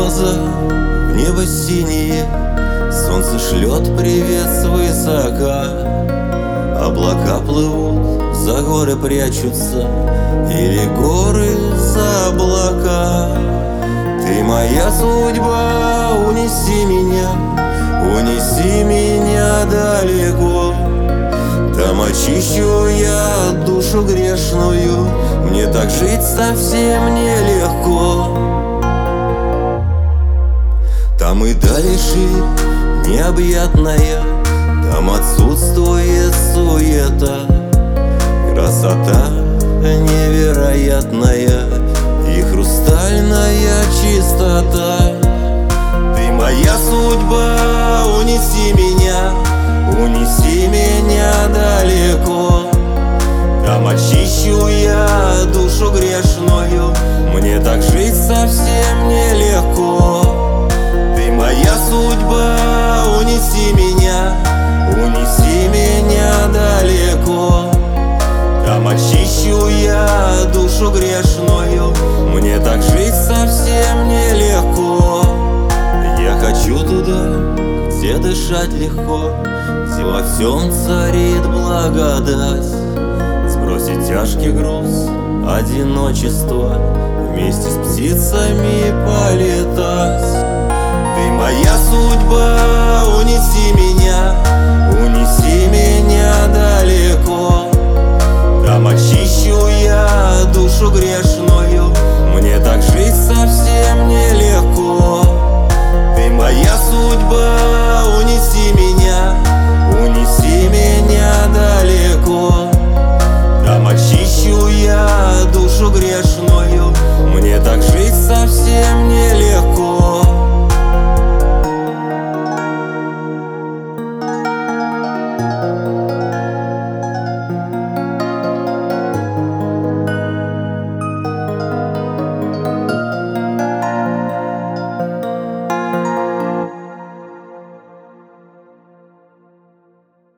слезы, в небо синее, солнце шлет привет свысока. Облака плывут, за горы прячутся, или горы за облака. Ты моя судьба, унеси меня далеко. Там очищу я душу грешную, мне так жить совсем нелегко. Там и дальше необъятная, там отсутствует суета. Красота невероятная и хрустальная чистота. Ты моя судьба, унеси меня далеко. Там очищу я душу грешную, мне так жить совсем нелегко. Ты моя судьба, унеси меня далеко. Там очищу я душу грешную, мне так жить совсем нелегко. Я хочу туда, где дышать легко, где во всем царит благодать. Сбросить тяжкий груз одиночества, вместе с птицами полетать.